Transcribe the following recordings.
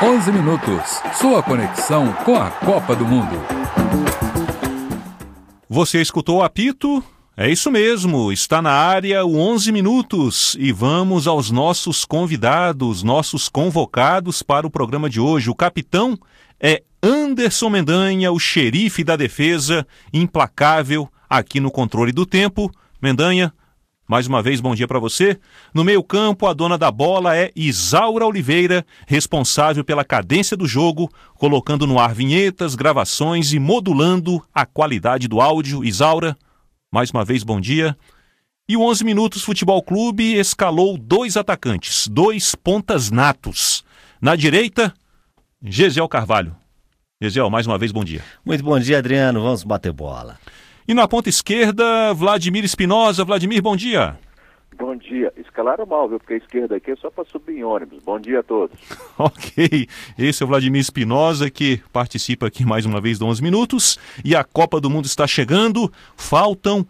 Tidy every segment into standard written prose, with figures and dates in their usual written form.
11 minutos. Sua conexão com a Copa do Mundo. Você escutou o apito? É isso mesmo, está na área o 11 minutos e vamos aos nossos convidados, nossos convocados para o programa de hoje. O capitão é Anderson Mendanha, o xerife da defesa, implacável aqui no controle do tempo. Mendanha, mais uma vez, bom dia para você. No meio-campo, a dona da bola é Isaura Oliveira, responsável pela cadência do jogo, colocando no ar vinhetas, gravações e modulando a qualidade do áudio. Isaura, mais uma vez, bom dia. E o 11 Minutos Futebol Clube escalou 2 atacantes, 2 pontas natos. Na direita, Gesiel Carvalho. Gesiel, mais uma vez, bom dia. Muito bom dia, Adriano. Vamos bater bola. E na ponta esquerda, Vladimir Espinosa. Vladimir, bom dia. Bom dia. Escalaram mal, viu? Porque a esquerda aqui é só para subir em ônibus. Bom dia a todos. Ok. Esse é o Vladimir Espinosa, que participa aqui mais uma vez do 11 Minutos. E a Copa do Mundo está chegando. Faltam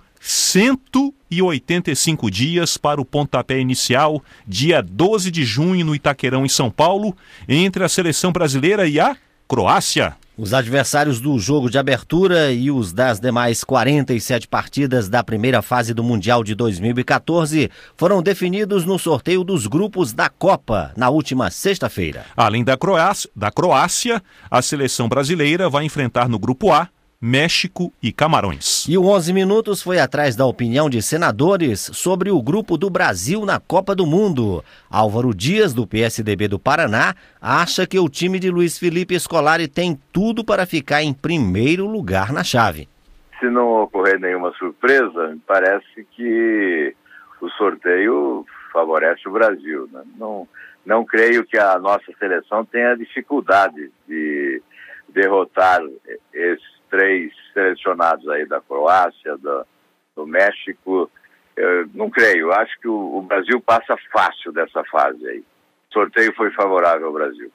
185 dias para o pontapé inicial, dia 12 de junho, no Itaquerão, em São Paulo, entre a seleção brasileira e a Croácia. Os adversários do jogo de abertura e os das demais 47 partidas da primeira fase do Mundial de 2014 foram definidos no sorteio dos grupos da Copa, na última sexta-feira. Além da Croácia, a seleção brasileira vai enfrentar no grupo A México e Camarões. E o 11 Minutos foi atrás da opinião de senadores sobre o grupo do Brasil na Copa do Mundo. Álvaro Dias, do PSDB do Paraná, acha que o time de Luiz Felipe Scolari tem tudo para ficar em primeiro lugar na chave. Se não ocorrer nenhuma surpresa, me parece que o sorteio favorece o Brasil, né? Não creio que a nossa seleção tenha dificuldade de derrotar esses 3 selecionados aí da Croácia, do México. Eu não creio, acho que o Brasil passa fácil dessa fase aí. O sorteio foi favorável ao Brasil.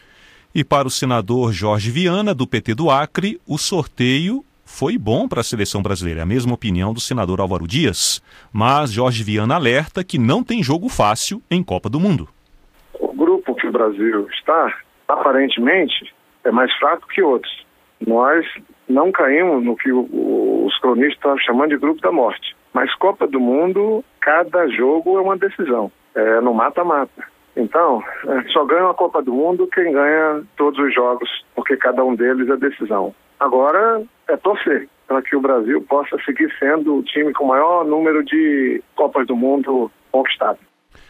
E para o senador Jorge Viana, do PT do Acre, o sorteio foi bom para a seleção brasileira. A mesma opinião do senador Álvaro Dias. Mas Jorge Viana alerta que não tem jogo fácil em Copa do Mundo. O grupo que o Brasil está, aparentemente, é mais fraco que outros. Nós não caímos no que os cronistas estão chamando de grupo da morte. Mas Copa do Mundo, cada jogo é uma decisão. É no mata-mata. Então, só ganha a Copa do Mundo quem ganha todos os jogos, porque cada um deles é decisão. Agora é torcer para que o Brasil possa seguir sendo o time com o maior número de Copas do Mundo conquistadas.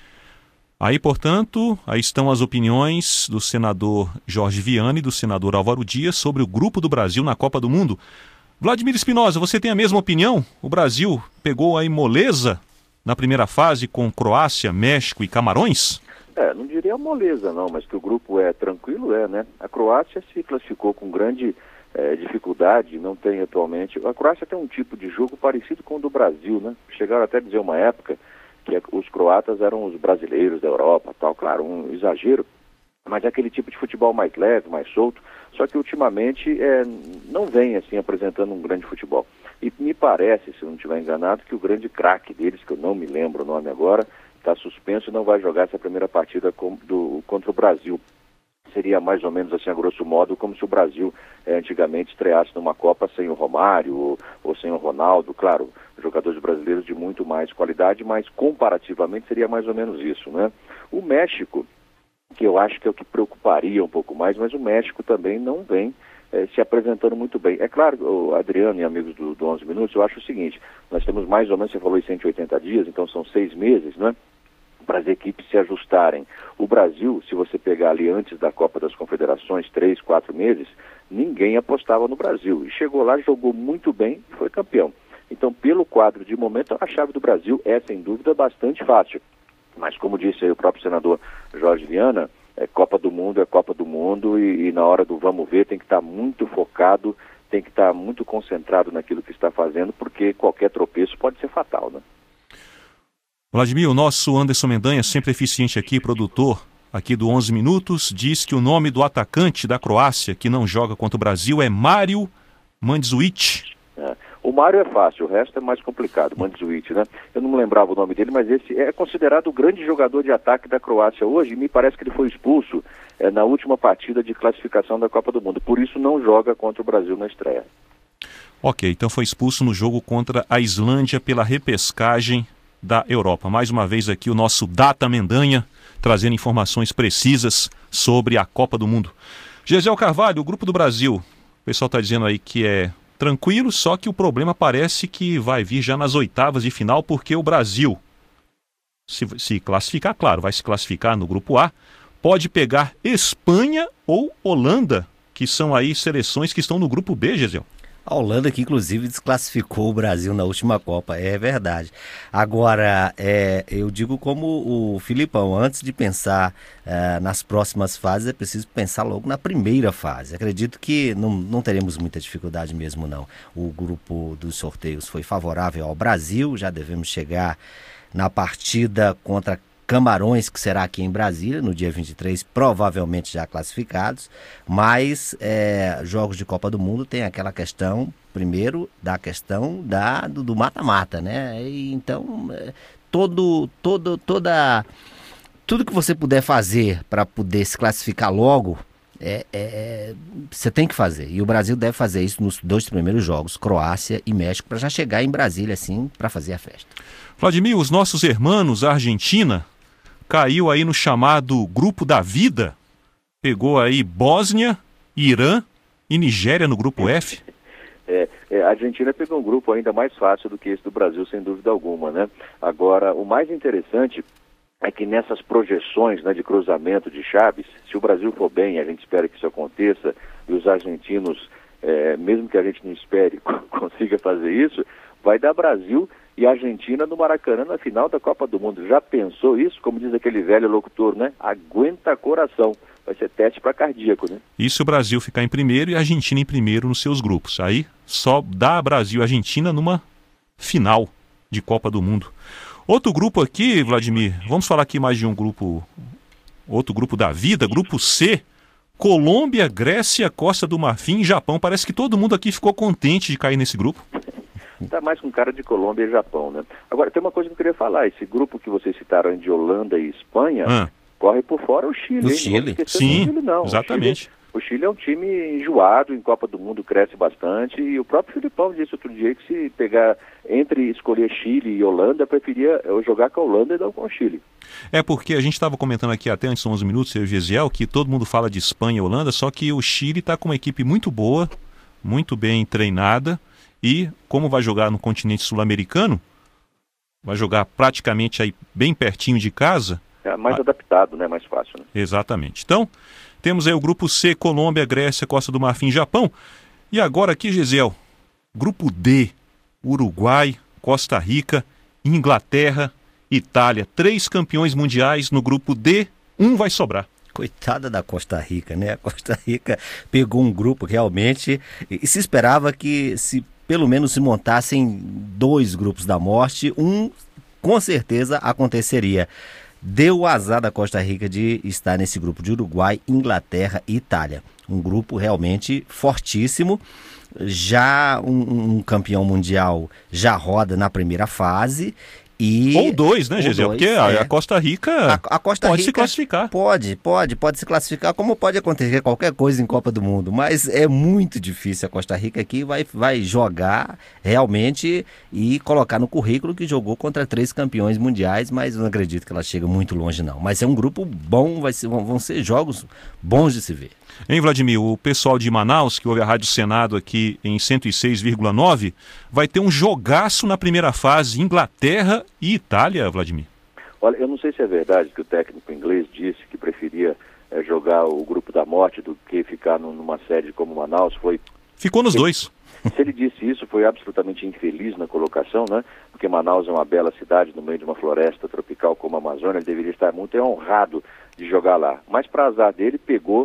Aí, portanto, aí estão as opiniões do senador Jorge Viana e do senador Álvaro Dias sobre o grupo do Brasil na Copa do Mundo. Vladimir Espinosa, você tem a mesma opinião? O Brasil pegou a moleza na primeira fase com Croácia, México e Camarões? Não diria moleza não, mas que o grupo é tranquilo, né? A Croácia se classificou com grande dificuldade, não tem atualmente. A Croácia tem um tipo de jogo parecido com o do Brasil, né? Chegaram até a dizer uma época que os croatas eram os brasileiros da Europa, tal, claro, um exagero, mas é aquele tipo de futebol mais leve, mais solto, só que ultimamente não vem assim apresentando um grande futebol. E me parece, se eu não estiver enganado, que o grande craque deles, que eu não me lembro o nome agora, está suspenso e não vai jogar essa primeira partida contra o Brasil. Seria mais ou menos assim, a grosso modo, como se o Brasil antigamente estreasse numa Copa sem o Romário ou sem o Ronaldo. Claro, jogadores brasileiros de muito mais qualidade, mas comparativamente seria mais ou menos isso, né? O México, que eu acho que é o que preocuparia um pouco mais, mas o México também não vem se apresentando muito bem. É claro, Adriano e amigos do 11 Minutos, eu acho o seguinte, nós temos mais ou menos, você falou em 180 dias, então são 6 meses, né? Para as equipes se ajustarem. O Brasil, se você pegar ali antes da Copa das Confederações, 3, 4 meses, ninguém apostava no Brasil. E chegou lá, jogou muito bem e foi campeão. Então, pelo quadro de momento, a chave do Brasil é, sem dúvida, bastante fácil. Mas, como disse aí o próprio senador Jorge Viana, Copa do Mundo e na hora do vamos ver tem que estar muito focado, tem que estar muito concentrado naquilo que está fazendo, porque qualquer tropeço pode ser fatal, né? Vladimir, o nosso Anderson Mendanha, sempre eficiente aqui, produtor aqui do 11 Minutos, diz que o nome do atacante da Croácia que não joga contra o Brasil é Mario Mandzukic. O Romário é fácil, o resto é mais complicado, Mandzukic, né? Eu não me lembrava o nome dele, mas esse é considerado o grande jogador de ataque da Croácia hoje, e me parece que ele foi expulso na última partida de classificação da Copa do Mundo, por isso não joga contra o Brasil na estreia. Ok, então foi expulso no jogo contra a Islândia pela repescagem da Europa. Mais uma vez aqui o nosso Data Mendanha, trazendo informações precisas sobre a Copa do Mundo. Gesiel Carvalho, o grupo do Brasil, o pessoal está dizendo aí que é tranquilo, só que o problema parece que vai vir já nas oitavas de final, porque o Brasil, se classificar, claro, vai se classificar no grupo A, pode pegar Espanha ou Holanda, que são aí seleções que estão no grupo B, Gesiel. A Holanda que inclusive desclassificou o Brasil na última Copa, é verdade. Agora, eu digo como o Filipão, antes de pensar nas próximas fases, é preciso pensar logo na primeira fase. Acredito que não teremos muita dificuldade mesmo não. O grupo dos sorteios foi favorável ao Brasil, já devemos chegar na partida contra Camarões, que será aqui em Brasília, no dia 23, provavelmente já classificados, mas jogos de Copa do Mundo tem aquela questão, primeiro, da questão do mata-mata, né? E, então, tudo que você puder fazer para poder se classificar logo, você tem que fazer. E o Brasil deve fazer isso nos 2 primeiros jogos, Croácia e México, para já chegar em Brasília, assim, para fazer a festa. Vladimir, os nossos irmãos, a Argentina, caiu aí no chamado Grupo da Vida, pegou aí Bósnia, Irã e Nigéria no Grupo F. A Argentina pegou um grupo ainda mais fácil do que esse do Brasil, sem dúvida alguma, né? Agora, o mais interessante é que nessas projeções, né, de cruzamento de chaves, se o Brasil for bem, a gente espera que isso aconteça, e os argentinos, mesmo que a gente não espere, consiga fazer isso, vai dar Brasil e Argentina no Maracanã na final da Copa do Mundo. Já pensou isso? Como diz aquele velho locutor, né? Aguenta coração. Vai ser teste para cardíaco, né? E se o Brasil ficar em primeiro e a Argentina em primeiro nos seus grupos? Aí só dá Brasil e Argentina numa final de Copa do Mundo. Outro grupo aqui, Vladimir, vamos falar aqui mais de um grupo, outro grupo da vida, grupo C, Colômbia, Grécia, Costa do Marfim e Japão. Parece que todo mundo aqui ficou contente de cair nesse grupo. Está mais com cara de Colômbia e Japão, né? Agora, tem uma coisa que eu queria falar. Esse grupo que vocês citaram de Holanda e Espanha, corre por fora o Chile. O Chile? Sim, Chile, não. Exatamente. O Chile é um time enjoado, em Copa do Mundo cresce bastante, e o próprio Filipão disse outro dia que se pegar entre escolher Chile e Holanda, preferia eu jogar com a Holanda e não com o Chile. É porque a gente estava comentando aqui até antes de 11 minutos, eu e o Gesiel, que todo mundo fala de Espanha e Holanda, só que o Chile está com uma equipe muito boa, muito bem treinada, e como vai jogar no continente sul-americano, vai jogar praticamente aí bem pertinho de casa. É mais adaptado, né? Mais fácil, né? Exatamente. Então, temos aí o grupo C, Colômbia, Grécia, Costa do Marfim e Japão. E agora aqui, Gesiel, grupo D, Uruguai, Costa Rica, Inglaterra, Itália. 3 campeões mundiais no grupo D, um vai sobrar. Coitada da Costa Rica, né? A Costa Rica pegou um grupo realmente e se esperava que pelo menos se montassem 2 grupos da morte, um com certeza aconteceria. Deu o azar da Costa Rica de estar nesse grupo de Uruguai, Inglaterra e Itália. Um grupo realmente fortíssimo. Já um campeão mundial já roda na primeira fase. Ou 2, né, Gesiel? Porque a Costa Rica pode se classificar. Pode se classificar, como pode acontecer qualquer coisa em Copa do Mundo, mas é muito difícil. A Costa Rica aqui vai jogar realmente e colocar no currículo que jogou contra 3 campeões mundiais, mas eu não acredito que ela chegue muito longe não. Mas é um grupo bom, vão ser jogos bons de se ver. Hein, Vladimir, o pessoal de Manaus, que ouve a Rádio Senado aqui em 106,9, vai ter um jogaço na primeira fase, Inglaterra e Itália, Vladimir. Olha, eu não sei se é verdade que o técnico inglês disse que preferia jogar o grupo da morte do que ficar numa sede como Manaus. Ficou nos 2. Se ele disse isso, foi absolutamente infeliz na colocação, né? Porque Manaus é uma bela cidade no meio de uma floresta tropical como a Amazônia, ele deveria estar muito honrado de jogar lá. Mas para azar dele, pegou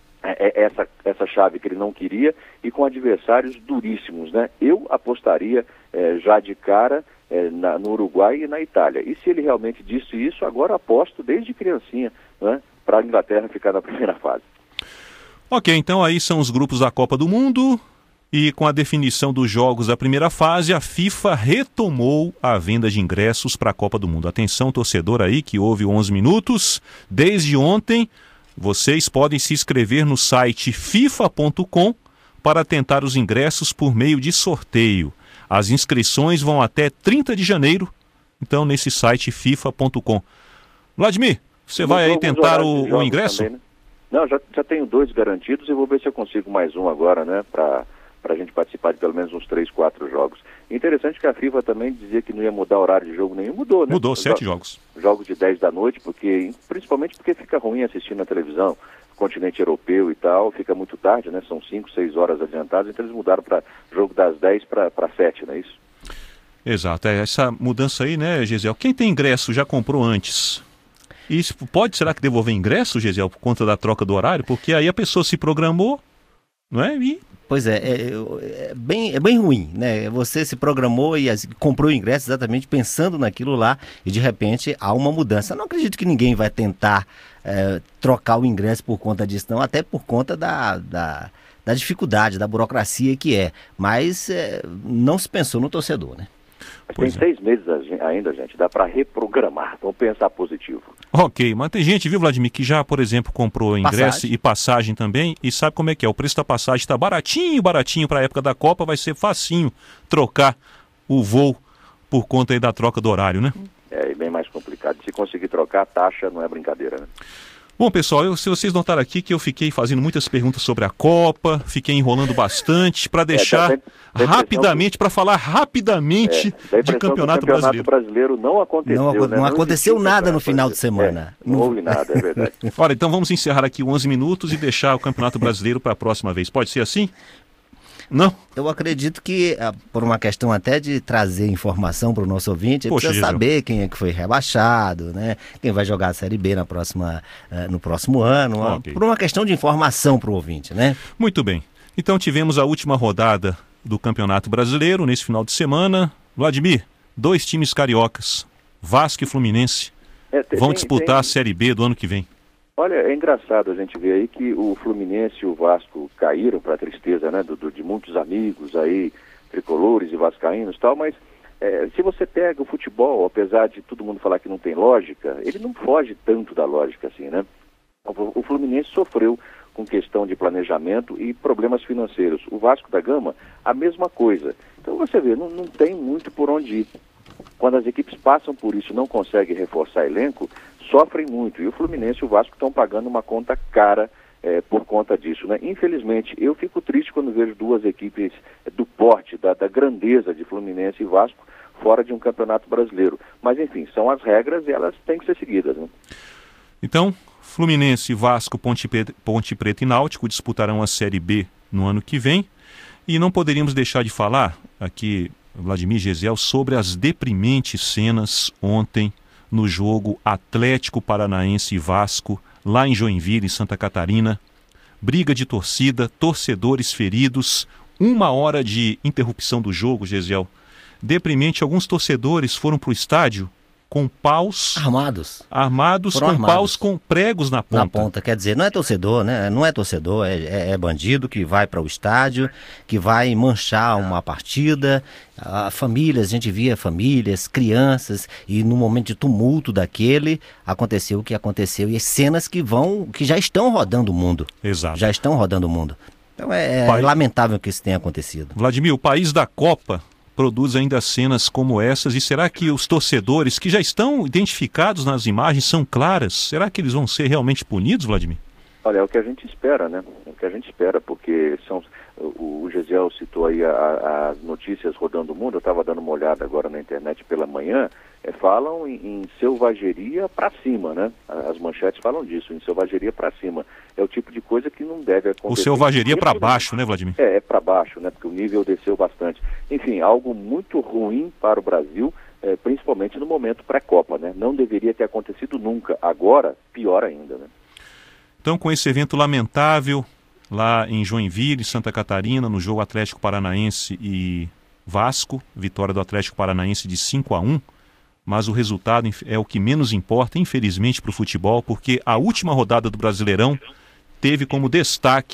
essa chave que ele não queria e com adversários duríssimos, né? Eu apostaria já de cara no Uruguai e na Itália. E se ele realmente disse isso, agora aposto desde criancinha, né, para a Inglaterra ficar na primeira fase. Ok, então aí são os grupos da Copa do Mundo. E com a definição dos jogos da primeira fase, a FIFA retomou a venda de ingressos para a Copa do Mundo. Atenção, torcedor aí que ouve o 11 Minutos. Desde ontem, vocês podem se inscrever no site fifa.com para tentar os ingressos por meio de sorteio. As inscrições vão até 30 de janeiro, então nesse site fifa.com. Vladimir, você vai aí tentar o ingresso? Também, né? Não, já tenho 2 garantidos e vou ver se eu consigo mais um agora, né, para a gente participar de pelo menos uns 3, 4 jogos. Interessante que a FIFA também dizia que não ia mudar horário de jogo nenhum, mudou, né? Mudou, 7 jogos. Jogos de 10 da noite, principalmente porque fica ruim assistir na televisão, continente europeu e tal, fica muito tarde, né? São 5, 6 horas adiantadas, então eles mudaram para jogo das 10 para 7, não é isso? Exato, essa mudança aí, né, Gesiel? Quem tem ingresso já comprou antes. Isso será que devolver ingresso, Gesiel, por conta da troca do horário? Porque aí a pessoa se programou, não é? Pois é bem ruim, né? Você se programou e comprou o ingresso exatamente pensando naquilo lá e de repente há uma mudança. Eu não acredito que ninguém vai tentar trocar o ingresso por conta disso, não, até por conta da dificuldade, da burocracia que é. Mas não se pensou no torcedor, né? Tem 6 meses ainda, gente, dá para reprogramar, vamos pensar positivo. Ok, mas tem gente, viu, Vladimir, que já, por exemplo, comprou ingresso e passagem também, e sabe como é que é, o preço da passagem está baratinho para a época da Copa, vai ser facinho trocar o voo por conta aí da troca do horário, né? É bem mais complicado, se conseguir trocar a taxa não é brincadeira, né? Bom, pessoal, se vocês notaram aqui que eu fiquei fazendo muitas perguntas sobre a Copa, fiquei enrolando bastante para deixar rapidamente, para falar rapidamente de Campeonato Brasileiro. Brasileiro não aconteceu, não aconteceu nada no final de semana. Não houve nada, é verdade. Olha, então vamos encerrar aqui 11 minutos e deixar o Campeonato Brasileiro para a próxima vez. Pode ser assim? Não? Eu acredito que, por uma questão até de trazer informação para o nosso ouvinte, ele precisa saber quem é que foi rebaixado, né? Quem vai jogar a Série B no próximo ano, okay. Por uma questão de informação para o ouvinte, né? Muito bem. Então tivemos a última rodada do Campeonato Brasileiro nesse final de semana. Vladimir, 2 times cariocas, Vasco e Fluminense, vão disputar a Série B do ano que vem. Olha, é engraçado a gente ver aí que o Fluminense e o Vasco caíram, para a tristeza, né, de muitos amigos aí, tricolores e vascaínos e tal, mas se você pega o futebol, apesar de todo mundo falar que não tem lógica, ele não foge tanto da lógica assim, né? O Fluminense sofreu com questão de planejamento e problemas financeiros. O Vasco da Gama, a mesma coisa. Então você vê, não tem muito por onde ir. Quando as equipes passam por isso e não conseguem reforçar elenco, sofrem muito. E o Fluminense e o Vasco estão pagando uma conta cara por conta disso, né? Infelizmente, eu fico triste quando vejo 2 equipes do porte, da grandeza de Fluminense e Vasco fora de um campeonato brasileiro. Mas, enfim, são as regras e elas têm que ser seguidas, né? Então, Fluminense, Vasco, Ponte Preta e Náutico disputarão a Série B no ano que vem. E não poderíamos deixar de falar aqui, Vladimir, Gesiel, sobre as deprimentes cenas ontem no jogo Atlético Paranaense e Vasco, lá em Joinville, em Santa Catarina. Briga de torcida, torcedores feridos, 1 hora de interrupção do jogo, Gesiel. Deprimente, alguns torcedores foram para o estádio com paus... Armados com paus com pregos na ponta. Quer dizer, não é torcedor, né? Não é torcedor, é bandido que vai para o estádio, que vai manchar uma partida. Famílias, a gente via famílias, crianças, e no momento de tumulto daquele, aconteceu o que aconteceu. E cenas que já estão rodando o mundo. Exato. Já estão rodando o mundo. Então lamentável que isso tenha acontecido. Vladimir, o país da Copa produz ainda cenas como essas, e será que os torcedores que já estão identificados nas imagens são claras, será que eles vão ser realmente punidos, Vladimir? Olha, é o que a gente espera, né? É o que a gente espera, porque o Gesiel citou aí as notícias rodando o mundo, eu estava dando uma olhada agora na internet pela manhã, falam em selvageria para cima, né? As manchetes falam disso, em selvageria para cima. É o tipo de coisa que não deve acontecer. O selvageria para baixo, né, Vladimir? É para baixo, né? Porque o nível desceu bastante. Enfim, algo muito ruim para o Brasil, principalmente no momento pré-Copa, né? Não deveria ter acontecido nunca. Agora, pior ainda, né? Então, com esse evento lamentável, lá em Joinville, Santa Catarina, no jogo Atlético Paranaense e Vasco, vitória do Atlético Paranaense de 5-1, mas o resultado é o que menos importa, infelizmente, para o futebol, porque a última rodada do Brasileirão teve como destaque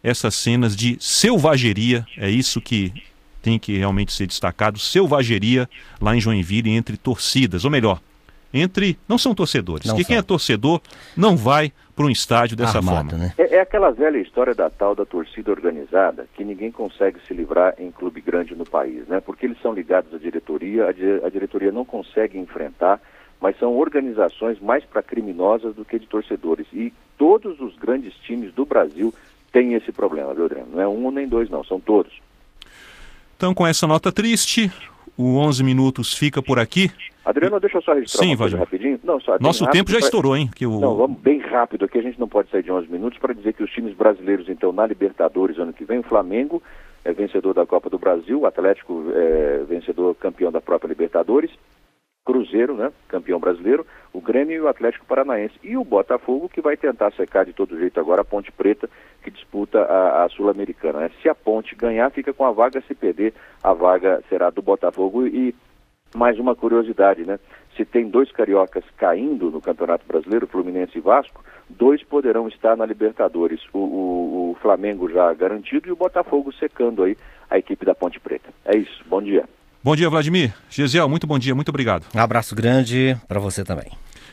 essas cenas de selvageria, é isso que tem que realmente ser destacado, selvageria lá em Joinville entre torcidas, ou melhor, não são torcedores, porque quem é torcedor não vai para um estádio dessa forma. Né? É aquela velha história da tal da torcida organizada que ninguém consegue se livrar em clube grande no país, né? Porque eles são ligados à diretoria, a diretoria não consegue enfrentar, mas são organizações mais para criminosas do que de torcedores. E todos os grandes times do Brasil têm esse problema, viu, Adriano? Não é um nem dois, não, são todos. Então, com essa nota triste, o 11 Minutos fica por aqui. Adriano, deixa eu só registrar uma coisa rapidinho. Não, só, nosso tempo já estourou, hein? Não, vamos bem rápido aqui, a gente não pode sair de 11 minutos para dizer que os times brasileiros, então, na Libertadores ano que vem, o Flamengo é vencedor da Copa do Brasil, o Atlético é vencedor, campeão da própria Libertadores, Cruzeiro, né, campeão brasileiro, o Grêmio e o Atlético Paranaense. E o Botafogo, que vai tentar secar de todo jeito agora a Ponte Preta, que disputa a Sul-Americana, né? Se a Ponte ganhar, fica com a vaga, se perder, a vaga será do Botafogo. E mais uma curiosidade, né? Se tem 2 cariocas caindo no Campeonato Brasileiro, Fluminense e Vasco, 2 poderão estar na Libertadores. O Flamengo já garantido e o Botafogo secando aí a equipe da Ponte Preta. É isso, bom dia. Bom dia, Vladimir. Gesiel, muito bom dia, muito obrigado. Um abraço grande para você também.